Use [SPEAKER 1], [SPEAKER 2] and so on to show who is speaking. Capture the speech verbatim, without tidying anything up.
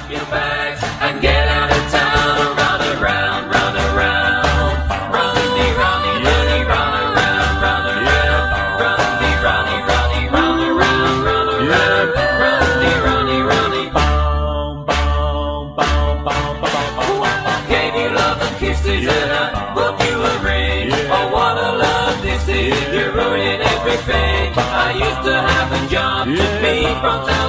[SPEAKER 1] up your bags and get out of town and run around, run around. Runny, runny, runny, run around, run around. Runny, runny, runny, run around, run around. Runny, runny, runny. Boom, boom, boom, boom, boom, boom. Gave you love and kisses and I booked you a ring. Oh, what a love this is, you're ruining everything. I used to have a job to be from town